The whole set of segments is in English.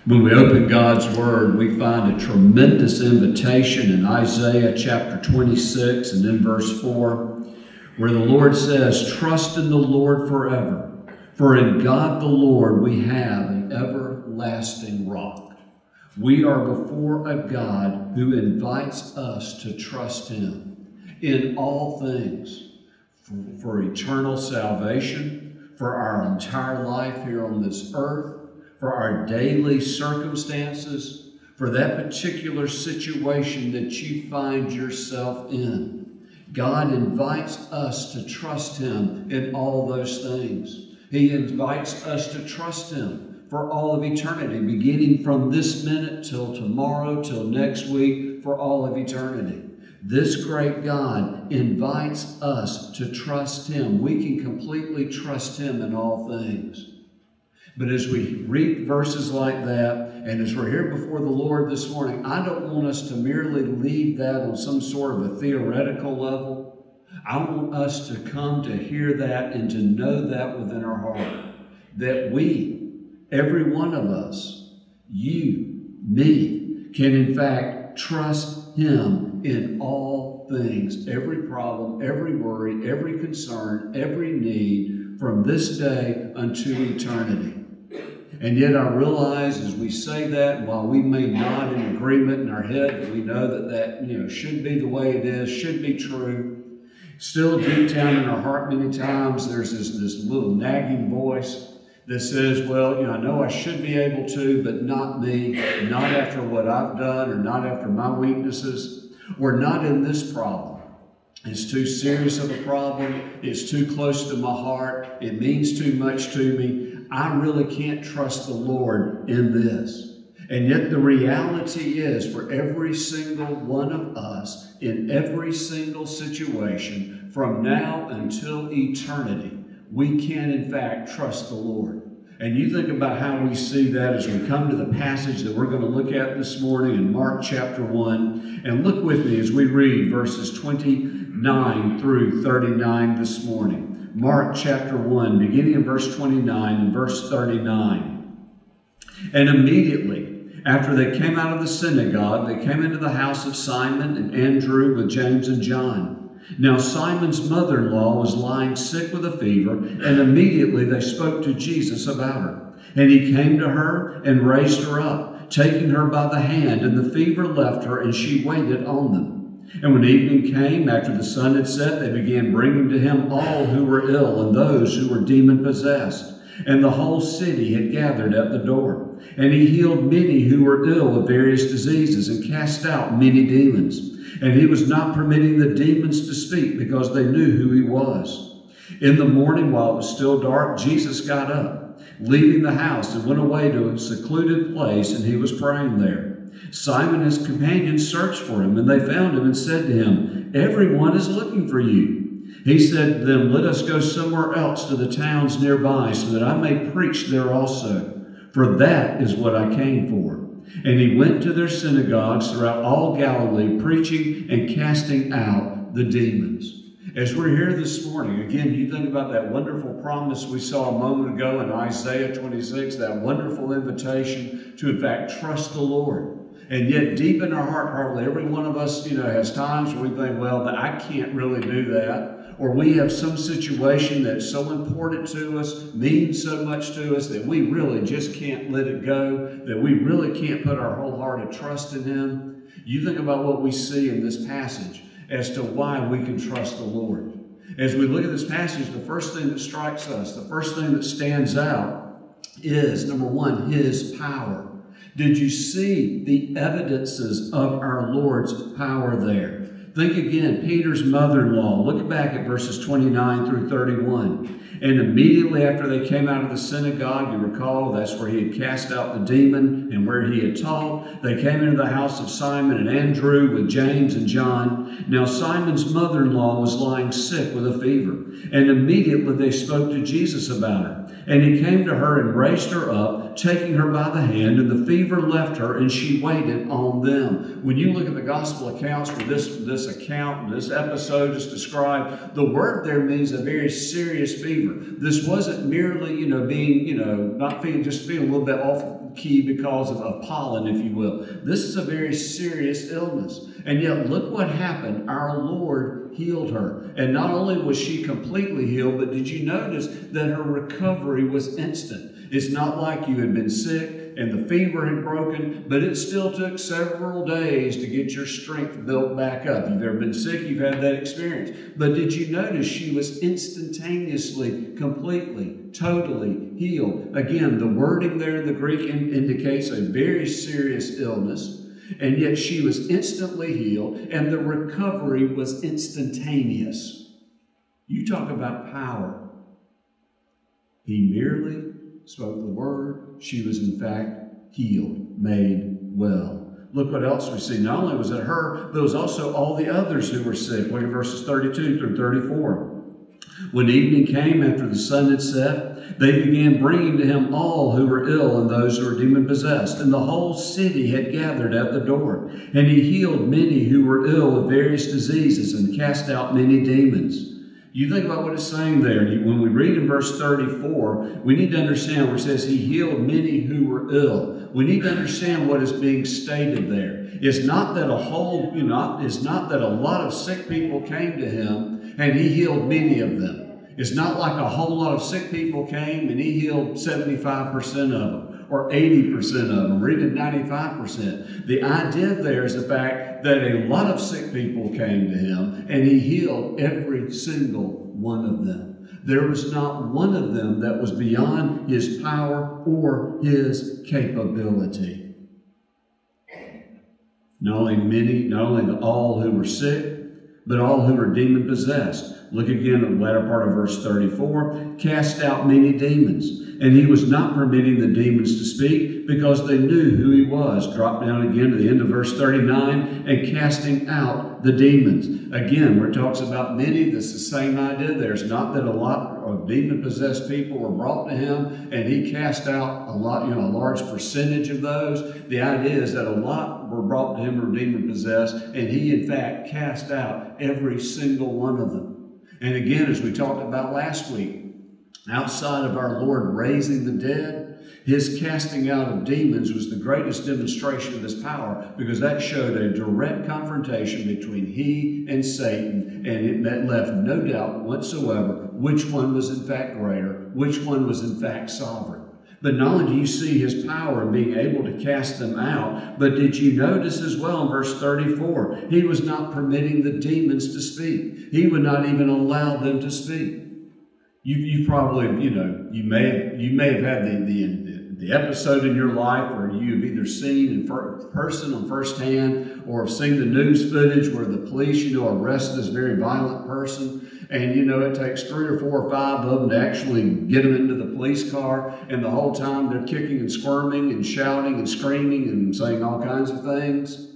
When we open God's Word, we find a tremendous invitation in Isaiah chapter 26 and in verse 4, where the Lord says, "Trust in the Lord forever, for in God the Lord we have an everlasting rock." We are before a God who invites us to trust Him in all things, for eternal salvation, for our entire life here on this earth, for our daily circumstances, for that particular situation that you find yourself in. God invites us to trust Him in all those things. He invites us to trust Him for all of eternity, beginning from this minute till tomorrow, till next week, for all of eternity. This great God invites us to trust Him. We can completely trust Him in all things. But as we read verses like that, and as we're here before the Lord this morning, I don't want us to merely leave that on some sort of a theoretical level. I want us to come to hear that and to know that within our heart. That we, every one of us, you, me, can in fact trust Him in all things. Every problem, every worry, every concern, every need from this day unto eternity. And yet I realize as we say that, while we may nod in agreement in our head that we know that should be the way it is, should be true, still deep down in our heart many times there's this little nagging voice that says, well, I know I should be able to, but not me, not after what I've done or not after my weaknesses. We're not in this problem. It's too serious of a problem. It's too close to my heart. It means too much to me. I really can't trust the Lord in this. And yet the reality is, for every single one of us, in every single situation, from now until eternity, we can in fact trust the Lord. And you think about how we see that as we come to the passage that we're going to look at this morning in Mark chapter 1. And look with me as we read verses 29 through 39 this morning. Mark chapter 1, beginning in verse 29 and verse 39. "And immediately after they came out of the synagogue, they came into the house of Simon and Andrew with James and John. Now Simon's mother-in-law was lying sick with a fever, and immediately they spoke to Jesus about her. And He came to her and raised her up, taking her by the hand, and the fever left her, and she waited on them. And when evening came, after the sun had set, they began bringing to Him all who were ill and those who were demon-possessed. And the whole city had gathered at the door. And He healed many who were ill of various diseases and cast out many demons. And He was not permitting the demons to speak because they knew who He was. In the morning, while it was still dark, Jesus got up, leaving the house, and went away to a secluded place, and He was praying there. Simon and his companions searched for Him, and they found Him and said to Him, 'Everyone is looking for you.' He said to them, 'Let us go somewhere else to the towns nearby, so that I may preach there also. For that is what I came for.' And He went to their synagogues throughout all Galilee, preaching and casting out the demons." As we're here this morning, again, you think about that wonderful promise we saw a moment ago in Isaiah 26, that wonderful invitation to, in fact, trust the Lord. And yet, deep in our heart, probably every one of us, has times where we think, well, I can't really do that. Or we have some situation that's so important to us, means so much to us, that we really just can't let it go, that we really can't put our wholehearted trust in Him. You think about what we see in this passage as to why we can trust the Lord. As we look at this passage, the first thing that strikes us, the first thing that stands out is, number one, His power. Did you see the evidences of our Lord's power there? Think again, Peter's mother-in-law. Look back at verses 29 through 31. "And immediately after they came out of the synagogue," you recall, that's where He had cast out the demon and where He had taught, "they came into the house of Simon and Andrew with James and John. Now Simon's mother-in-law was lying sick with a fever. And immediately they spoke to Jesus about her. And He came to her and raised her up, taking her by the hand, and the fever left her, and she waited on them." When you look at the gospel accounts for this episode is described, the word there means a very serious fever. fever. This wasn't merely, being, not feeling a little bit off key because of pollen, if you will. This is a very serious illness. And yet, look what happened. Our Lord healed her. And not only was she completely healed, but did you notice that her recovery was instant? It's not like you had been sick and the fever had broken, but it still took several days to get your strength built back up. If you've ever been sick, you've had that experience. But did you notice she was instantaneously, completely, totally healed? Again, the wording there in the Greek indicates a very serious illness. And yet she was instantly healed, and the recovery was instantaneous. You talk about power. He merely spoke the word. She was in fact healed, made well. Look what else we see. Not only was it her, but it was also all the others who were sick. Look at verses 32 through 34. When evening came after the sun had set, they began bringing to him all who were ill and those who were demon-possessed. And the whole city had gathered at the door. And he healed many who were ill with various diseases and cast out many demons. You think about what it's saying there. When we read in verse 34, we need to understand where it says he healed many who were ill. We need to understand what is being stated there. It's not that it's not that a lot of sick people came to him and he healed many of them. It's not like a whole lot of sick people came and he healed 75% of them or 80% of them or even 95%. The idea there is the fact that a lot of sick people came to him and he healed every single one of them. There was not one of them that was beyond his power or his capability. Not only all who were sick, but all who were demon-possessed. Look again at the latter part of verse 34. Cast out many demons. And he was not permitting the demons to speak because they knew who he was. Drop down again to the end of verse 39. And casting out the demons. Again, where it talks about many, that's the same idea. There's not that a lot of demon-possessed people were brought to him and he cast out a large percentage of those. The idea is that a lot were brought to him who were demon-possessed, and he in fact cast out every single one of them. And again, as we talked about last week, outside of our Lord raising the dead, his casting out of demons was the greatest demonstration of his power, because that showed a direct confrontation between he and Satan, and it left no doubt whatsoever which one was in fact greater, which one was in fact sovereign. But not only do you see his power in being able to cast them out, but did you notice as well in verse 34, he was not permitting the demons to speak. He would not even allow them to speak. You probably, you may have had the episode in your life where you've either seen in person on firsthand or have seen the news footage where the police, arrest this very violent person. And, it takes 3 or 4 or 5 of them to actually get them into the police car. And the whole time they're kicking and squirming and shouting and screaming and saying all kinds of things.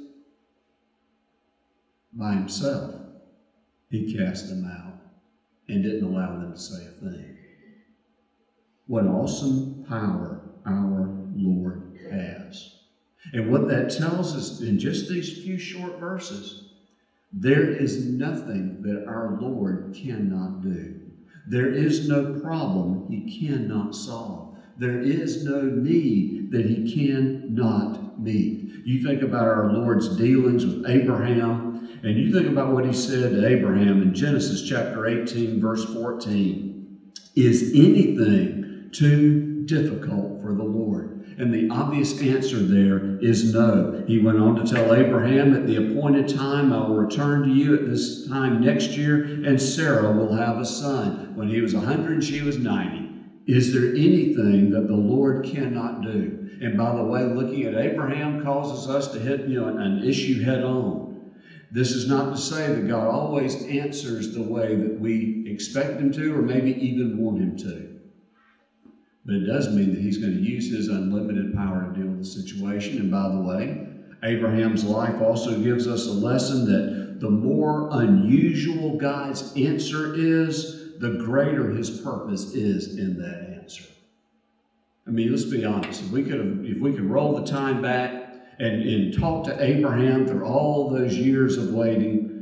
By himself, he cast them out and didn't allow them to say a thing. What awesome power our Lord has. And what that tells us in just these few short verses, there is nothing that our Lord cannot do. There is no problem he cannot solve. There is no need that he cannot meet. You think about our Lord's dealings with Abraham, and you think about what he said to Abraham in Genesis chapter 18, verse 14. Is anything too difficult for the Lord? And the obvious answer there is no. He went on to tell Abraham, at the appointed time, I will return to you at this time next year, and Sarah will have a son. When he was 100 and she was 90. Is there anything that the Lord cannot do? And by the way, looking at Abraham causes us to hit an issue head on. This is not to say that God always answers the way that we expect him to or maybe even want him to. But it does mean that he's going to use his unlimited power to deal with the situation. And by the way, Abraham's life also gives us a lesson that the more unusual God's answer is, the greater his purpose is in that answer. I mean, let's be honest. If we could roll the time back and talk to Abraham through all those years of waiting,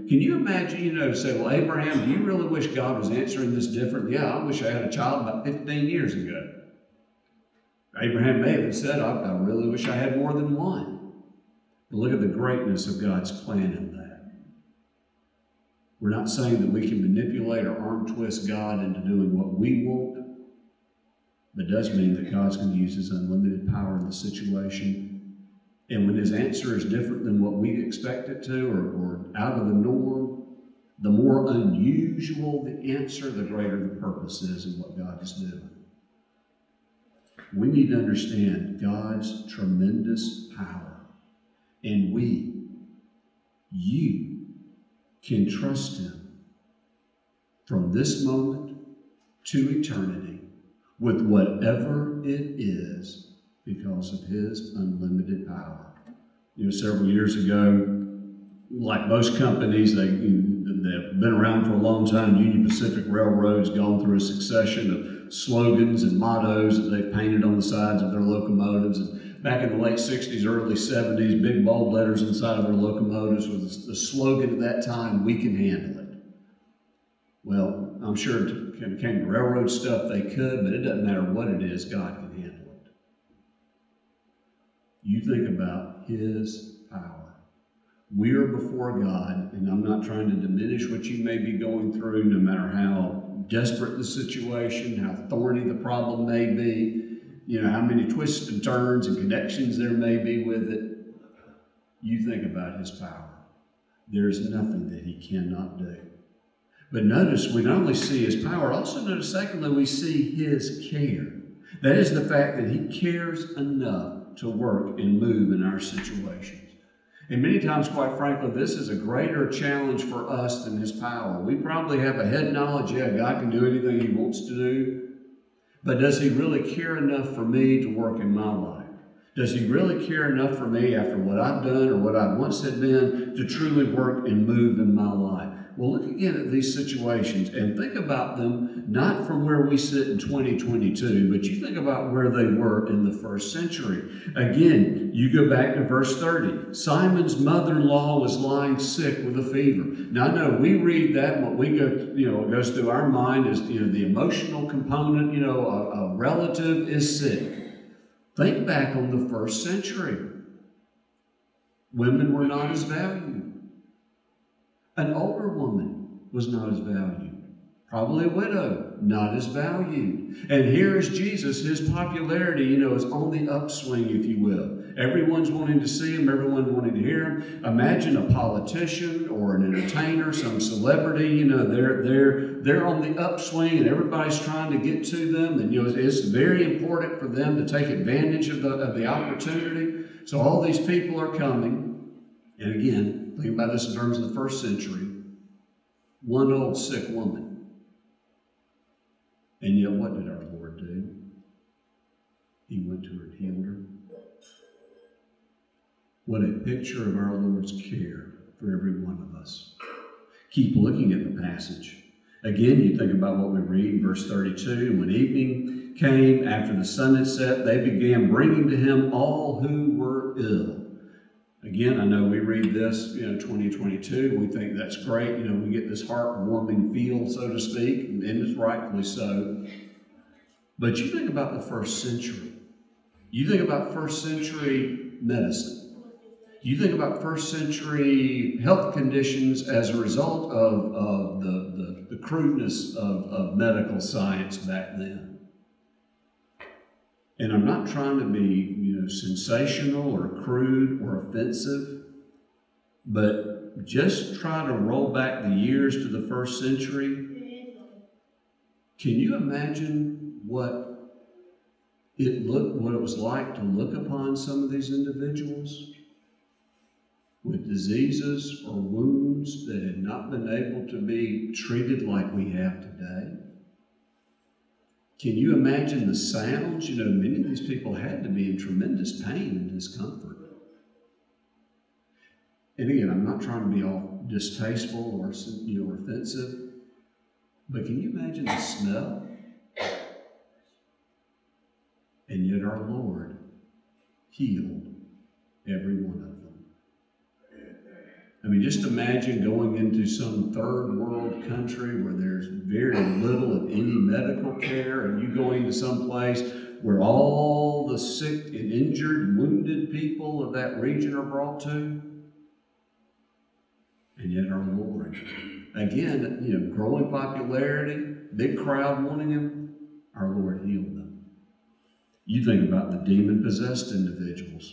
can you imagine, say, well, Abraham, do you really wish God was answering this different? Yeah, I wish I had a child about 15 years ago. Abraham may have said, I really wish I had more than one. But look at the greatness of God's plan in that. We're not saying that we can manipulate or arm twist God into doing what we want, but it does mean that God's going to use his unlimited power in the situation. And when his answer is different than what we expect it to, or out of the norm, the more unusual the answer, the greater the purpose is in what God is doing. We need to understand God's tremendous power. And you can trust him from this moment to eternity with whatever it is because of his unlimited power. Several years ago, like most companies, they've been around for a long time. Union Pacific Railroad's gone through a succession of slogans and mottos that they've painted on the sides of their locomotives. And back in the late 60s, early 70s, big bold letters inside of their locomotives was the slogan at that time, "We can handle it." Well, I'm sure when it came to railroad stuff, they could, but it doesn't matter what it is, God can handle it. You think about his power. We are before God, and I'm not trying to diminish what you may be going through, no matter how desperate the situation, how thorny the problem may be, how many twists and turns and connections there may be with it. You think about his power. There's nothing that he cannot do. But notice, we not only see his power, also notice, secondly, we see his care. That is the fact that he cares enough to work and move in our situations. And many times, quite frankly, this is a greater challenge for us than his power. We probably have a head knowledge, God can do anything he wants to do. But does he really care enough for me to work in my life? Does he really care enough for me after what I've done or what I once had been to truly work and move in my life? Well, look again at these situations and think about them not from where we sit in 2022, but you think about where they were in the first century. Again, you go back to verse 30. Simon's mother-in-law was lying sick with a fever. Now, I know we read that, and what we go, what goes through our mind is, the emotional component, a relative is sick. Think back on the first century. Women were not as valued. An older woman was not as valued. Probably a widow, not as valued. And here is Jesus. His popularity, is on the upswing, if you will. Everyone's wanting to see him. Everyone wanting to hear him. Imagine a politician or an entertainer, some celebrity, they're on the upswing and everybody's trying to get to them. And, it's very important for them to take advantage of the opportunity. So all these people are coming. And again, think about this in terms of the first century. One old sick woman. And yet, what did our Lord do? He went to her and healed her. What a picture of our Lord's care for every one of us. Keep looking at the passage. Again, you think about what we read in verse 32. When evening came, after the sun had set, they began bringing to him all who were ill. Again, I know we read this, 2022. We think that's great. We get this heartwarming feel, so to speak, and it's rightfully so. But you think about the first century. You think about first century medicine. You think about first century health conditions as a result of the crudeness of medical science back then. And I'm not trying to be, sensational or crude or offensive, but just try to roll back the years to the first century. Can you imagine what it was like to look upon some of these individuals with diseases or wounds that had not been able to be treated like we have today? Can you imagine the sounds? Many of these people had to be in tremendous pain and discomfort. And again, I'm not trying to be all distasteful or offensive, but can you imagine the smell? And yet our Lord healed every one of them. I mean, just imagine going into some third world country where there's very little of any medical care, and you going to some place where all the sick and injured, wounded people of that region are brought to. And yet our Lord, again, growing popularity, big crowd wanting him, our Lord healed them. You think about the demon-possessed individuals.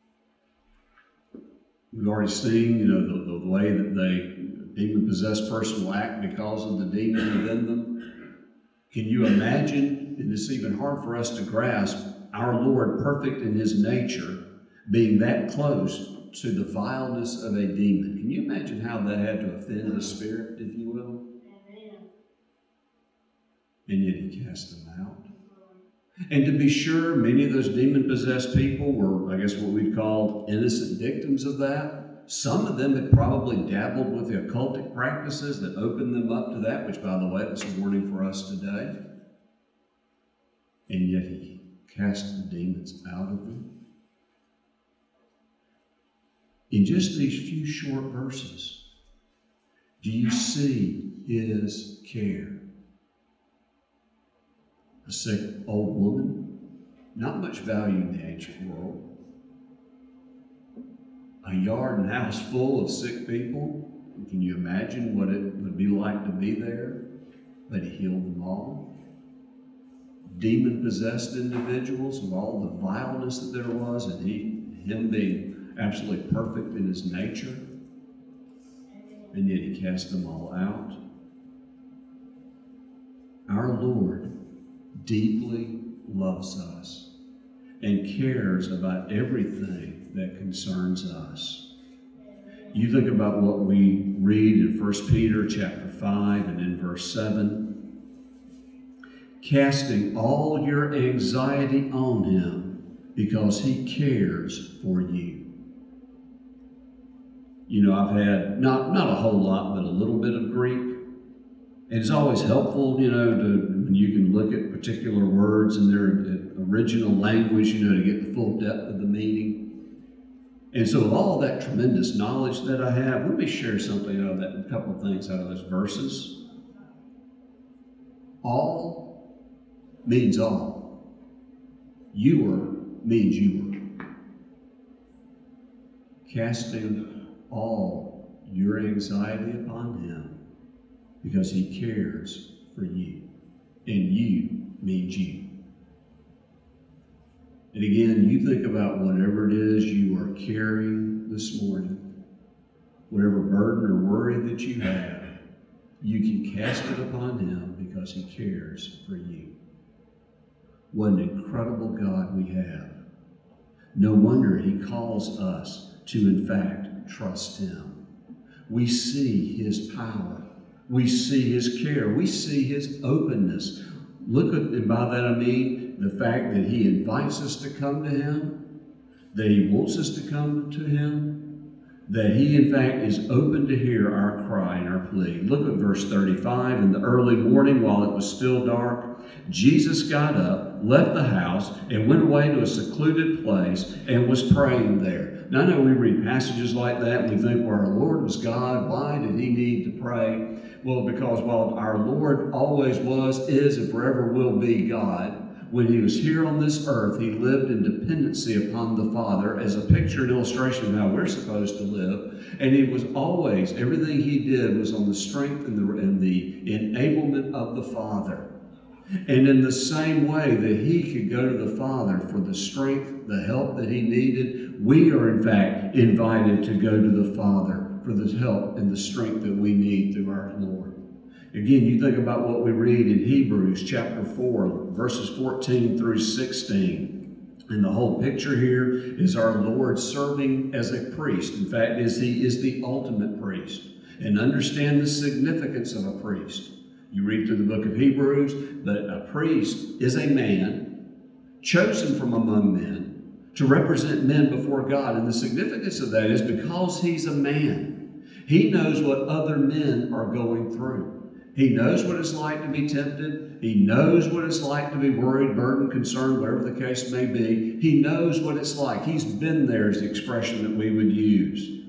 We've already seen, the way that the demon-possessed person will act because of the demon within them. Can you imagine, and it's even hard for us to grasp, our Lord, perfect in his nature, being that close to the vileness of a demon? Can you imagine how that had to offend the spirit, if you will? Amen. And yet he cast them out. And to be sure, many of those demon-possessed people were, I guess, what we'd call innocent victims of that. Some of them had probably dabbled with the occultic practices that opened them up to that, which, by the way, that's a warning for us today. And yet he cast the demons out of them. In just these few short verses, do you see his care? A sick old woman, not much value in the ancient world. A yard and house full of sick people. Can you imagine what it would be like to be there? But he healed them all. Demon-possessed individuals of all the vileness that there was, and him being absolutely perfect in his nature. And yet he cast them all out. Our Lord deeply loves us and cares about everything that concerns us. You think about what we read in 1 Peter chapter 5 and in verse 7. Casting all your anxiety on him because he cares for you. I've had not a whole lot, but a little bit of Greek. And it's always helpful, when you can look at particular words in their original language, to get the full depth of the meaning. And so with all that tremendous knowledge that I have, let me share something out of that, a couple of things out of those verses. All means all. You're means you are. Casting all your anxiety upon him because he cares for you. And you means you. And again, you think about whatever it is you are carrying this morning, whatever burden or worry that you have, you can cast it upon him because he cares for you. What an incredible God we have. No wonder he calls us to, in fact, trust him. We see his power. We see his care. We see his openness. And by that I mean the fact that he invites us to come to him, that he wants us to come to him, that he, in fact, is open to hear our cry and our plea. Look at verse 35. In the early morning, while it was still dark, Jesus got up, left the house, and went away to a secluded place and was praying there. Now, I know we read passages like that and we think, well, our Lord was God. Why did he need to pray? Well, because while our Lord always was, is, and forever will be God, when he was here on this earth, he lived in dependency upon the Father as a picture and illustration of how we're supposed to live. And he was always, everything he did was on the strength and the enablement of the Father. And in the same way that he could go to the Father for the strength, the help that he needed, we are in fact invited to go to the Father for the help and the strength that we need through our Lord. Again, you think about what we read in Hebrews chapter 4, verses 14 through 16. And the whole picture here is our Lord serving as a priest. In fact, he is the ultimate priest. And understand the significance of a priest. You read through the book of Hebrews, but a priest is a man chosen from among men to represent men before God. And the significance of that is because he's a man, he knows what other men are going through. He knows what it's like to be tempted. He knows what it's like to be worried, burdened, concerned, whatever the case may be. He knows what it's like. He's been there is the expression that we would use.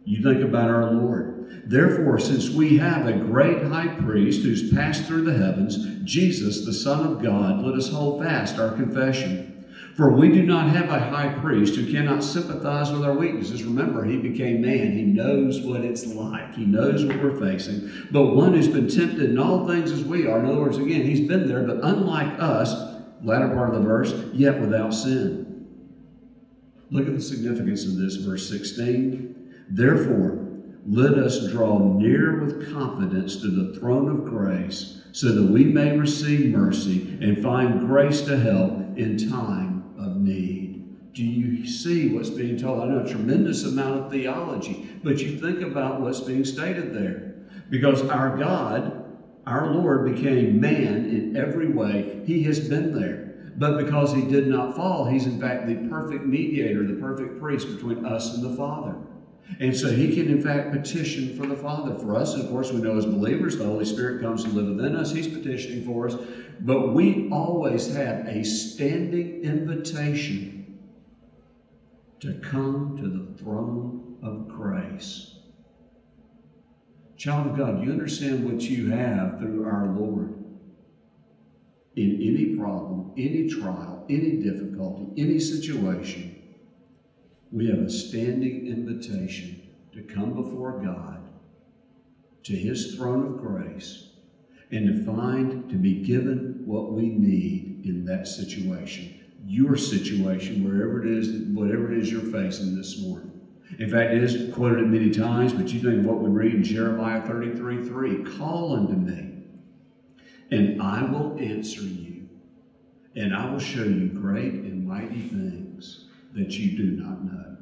You think about our Lord. Therefore, since we have a great high priest who's passed through the heavens, Jesus, the Son of God, let us hold fast our confession. For we do not have a high priest who cannot sympathize with our weaknesses. Remember, he became man. He knows what it's like. He knows what we're facing. But one who's been tempted in all things as we are. In other words, again, he's been there, but unlike us, latter part of the verse, yet without sin. Look at the significance of this, verse 16. Therefore, let us draw near with confidence to the throne of grace, so that we may receive mercy and find grace to help in time of need. Do you see what's being told? I know a tremendous amount of theology, but you think about what's being stated there. Because our God, our Lord, became man in every way. He has been there. But because he did not fall, he's in fact the perfect mediator, the perfect priest between us and the Father. And so he can, in fact, petition for the Father for us. And of course, we know as believers, the Holy Spirit comes to live within us. He's petitioning for us. But we always have a standing invitation to come to the throne of grace. Child of God, you understand what you have through our Lord. In any problem, any trial, any difficulty, any situation, we have a standing invitation to come before God, to his throne of grace, and to be given what we need in that situation. Your situation, wherever it is, whatever it is you're facing this morning. In fact, it is quoted many times, but you think of what we read in Jeremiah 33:3. Call unto me, and I will answer you, and I will show you great and mighty things that you do not know.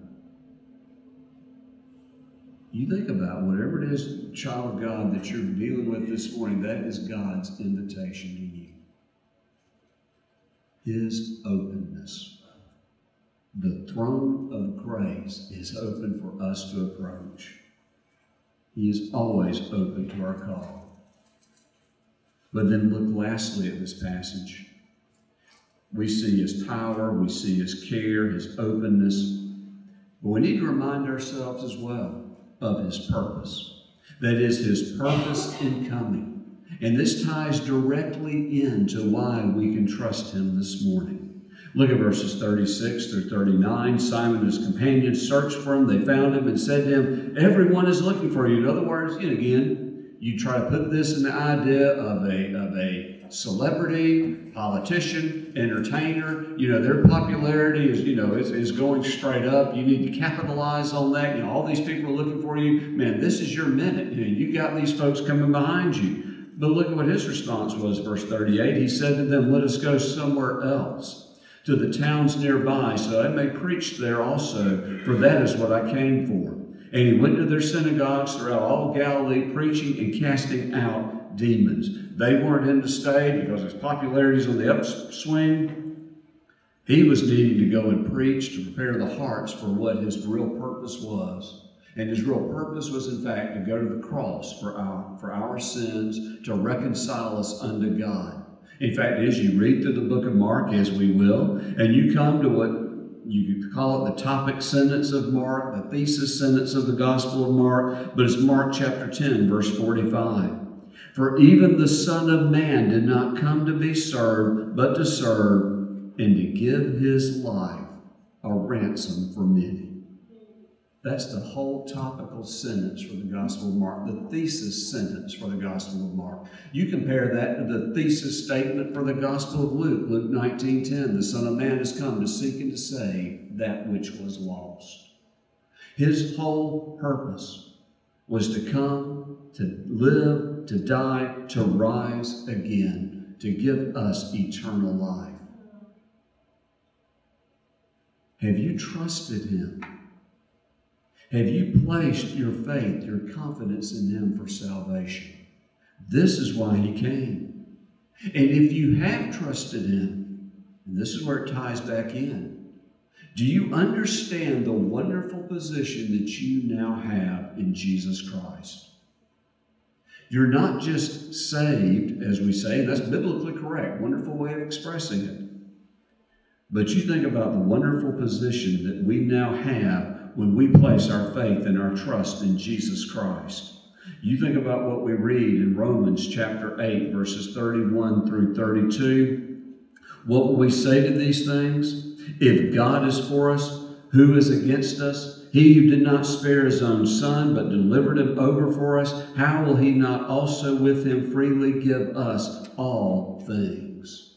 You think about whatever it is, child of God, that you're dealing with this morning, that is God's invitation to you. His openness. The throne of grace is open for us to approach. He is always open to our call. But then look lastly at this passage. We see his power, we see his care, his openness. But we need to remind ourselves as well of his purpose. That is his purpose in coming. And this ties directly into why we can trust him this morning. Look at verses 36 through 39. Simon and his companions searched for him. They found him and said to him, everyone is looking for you. In other words, again, you try to put this in the idea of a celebrity, politician, entertainer. Their popularity is going straight up. You need to capitalize on that. All these people are looking for you. Man, this is your minute. You got these folks coming behind you. But look at what his response was, verse 38. He said to them, let us go somewhere else, to the towns nearby, so I may preach there also, for that is what I came for. And he went to their synagogues throughout all Galilee, preaching and casting out demons. They weren't in to stay because his popularity is on the upswing. He was needing to go and preach to prepare the hearts for what his real purpose was. And his real purpose was, in fact, to go to the cross for our sins, to reconcile us unto God. In fact, as you read through the book of Mark, as we will, and you come to what you could call it the topic sentence of Mark, the thesis sentence of the Gospel of Mark, but it's Mark chapter 10, verse 45. For even the Son of Man did not come to be served, but to serve and to give his life a ransom for many. That's the whole topical sentence for the Gospel of Mark, the thesis sentence for the Gospel of Mark. You compare that to the thesis statement for the Gospel of Luke, Luke 19:10. The Son of Man has come to seek and to save that which was lost. His whole purpose was to come, to live, to die, to rise again, to give us eternal life. Have you trusted him? Have you placed your faith, your confidence in him for salvation? This is why he came. And if you have trusted him, and this is where it ties back in, do you understand the wonderful position that you now have in Jesus Christ? You're not just saved, as we say, that's biblically correct, wonderful way of expressing it. But you think about the wonderful position that we now have when we place our faith and our trust in Jesus Christ. You think about what we read in Romans chapter 8, verses 31 through 32. What will we say to these things? If God is for us, who is against us? He who did not spare his own son, but delivered him over for us, how will he not also with him freely give us all things?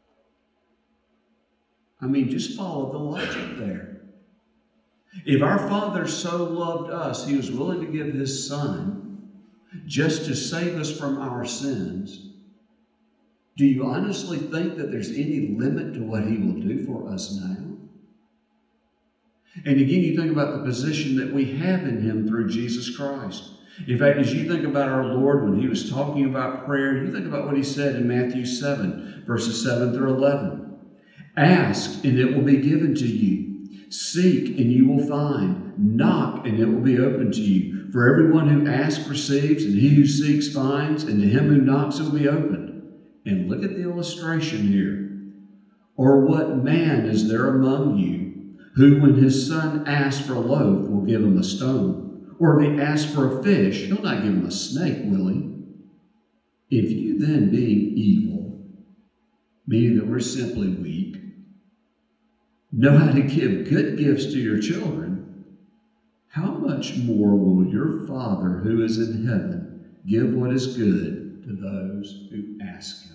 I mean, just follow the logic there. If our Father so loved us, he was willing to give his Son just to save us from our sins, do you honestly think that there's any limit to what he will do for us now? And again, you think about the position that we have in him through Jesus Christ. In fact, as you think about our Lord when he was talking about prayer, you think about what he said in Matthew 7, verses 7 through 11. Ask, and it will be given to you. Seek, and you will find. Knock, and it will be open to you. For everyone who asks receives, and he who seeks finds, and to him who knocks it will be opened. And look at the illustration here. Or what man is there among you who, when his son asks for a loaf, will give him a stone? Or if he asks for a fish, he'll not give him a snake, will he? If you then, being evil, meaning that we're simply weak, know how to give good gifts to your children, how much more will your Father who is in heaven give what is good to those who ask him?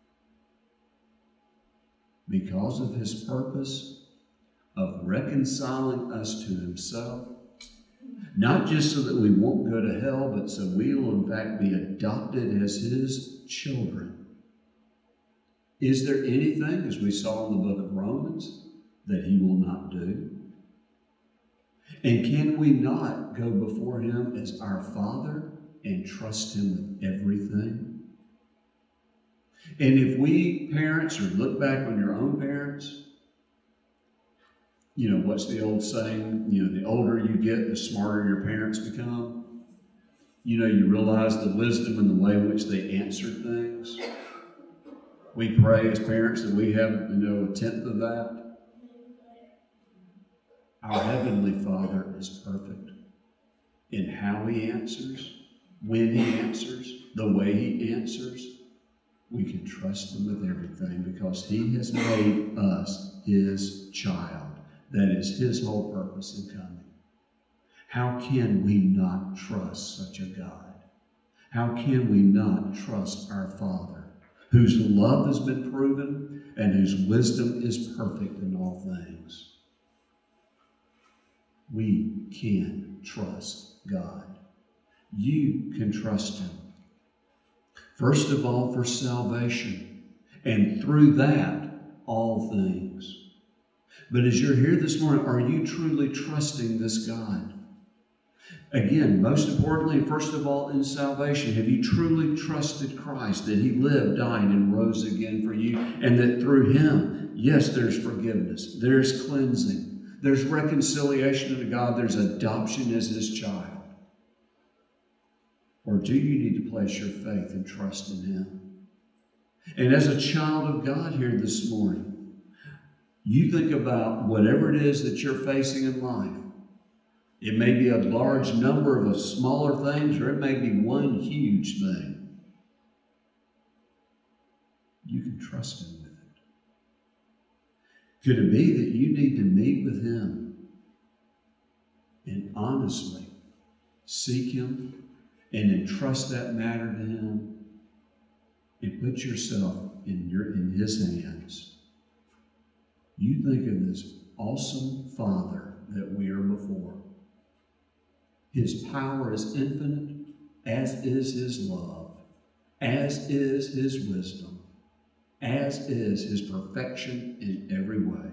Because of his purpose of reconciling us to himself, not just so that we won't go to hell, but so we will in fact be adopted as his children. Is there anything, as we saw in the book of Romans, that he will not do? And can we not go before him as our Father and trust him with everything? And if we parents, or look back on your own parents, you know, what's the old saying? You know, the older you get, the smarter your parents become. You know, you realize the wisdom and the way in which they answered things. We pray as parents that we have, you know, a tenth of that. Our Heavenly Father is perfect in how he answers, when he answers, the way he answers. We can trust him with everything because he has made us his child. That is his whole purpose in coming. How can we not trust such a God? How can we not trust our Father, whose love has been proven and whose wisdom is perfect in all things? We can trust God. You can trust him. First of all, for salvation, and through that, all things. But as you're here this morning, are you truly trusting this God? Again, most importantly, first of all, in salvation, have you truly trusted Christ, that he lived, died, and rose again for you, and that through him, yes, there's forgiveness, there's cleansing, there's reconciliation to God, there's adoption as his child? Or do you need to place your faith and trust in him? And as a child of God here this morning, you think about whatever it is that you're facing in life. It may be a large number of smaller things, or it may be one huge thing. You can trust him with it. Could it be that you need to meet with him and honestly seek him and entrust that matter to him and put yourself in his hands? You think of this awesome Father that we are before. His power is infinite, as is his love, as is his wisdom, as is his perfection in every way.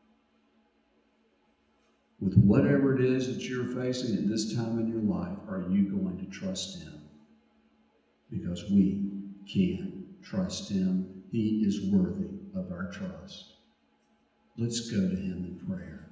With whatever it is that you're facing at this time in your life, are you going to trust him? Because we can trust him. He is worthy of our trust. Let's go to him in prayer.